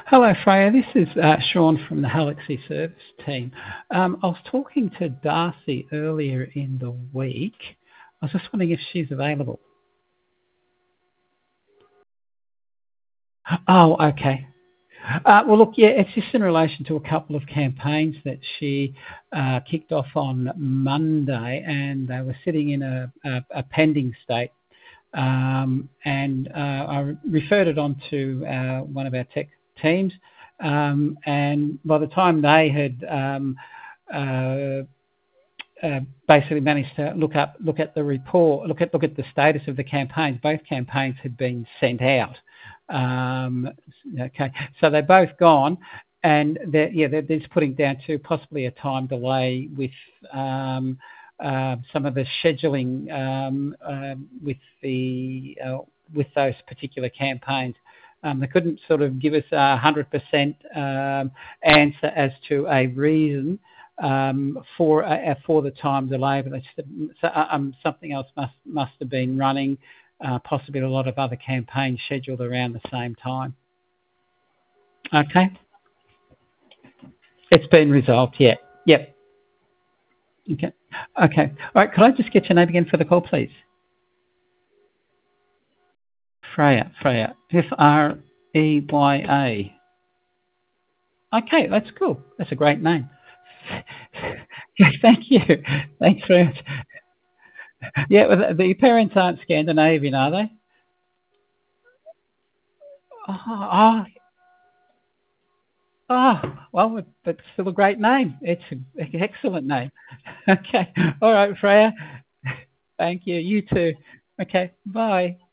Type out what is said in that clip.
Hello, Freya. This is Sean from the Halaxy Service team. I was talking to Darcy earlier in the week. I was just wondering if she's available. Oh, okay. Well, look, yeah, it's just in relation to a couple of campaigns that she kicked off on Monday, and they were sitting in a pending state. And I referred it on to one of our tech teams, and by the time they had basically managed to look at the report, look at the status of the campaigns, both campaigns had been sent out. Okay, so they're both gone, and they're just putting down to possibly a time delay with some of the scheduling with those particular campaigns. They couldn't sort of give us 100% answer as to a reason for the time delay, but something else must have been running. Possibly a lot of other campaigns scheduled around the same time. Okay, it's been resolved. Yeah. Yep. Okay. Okay. All right. Could I just get your name again for the call, please? Freya. Freya. Freya. Okay, that's cool. That's a great name. Thank you. Thanks very much. Yeah, well, the parents aren't Scandinavian, are they? Oh, oh, well, but still a great name. It's an excellent name. Okay. All right, Freya. Thank you. You too. Okay. Bye.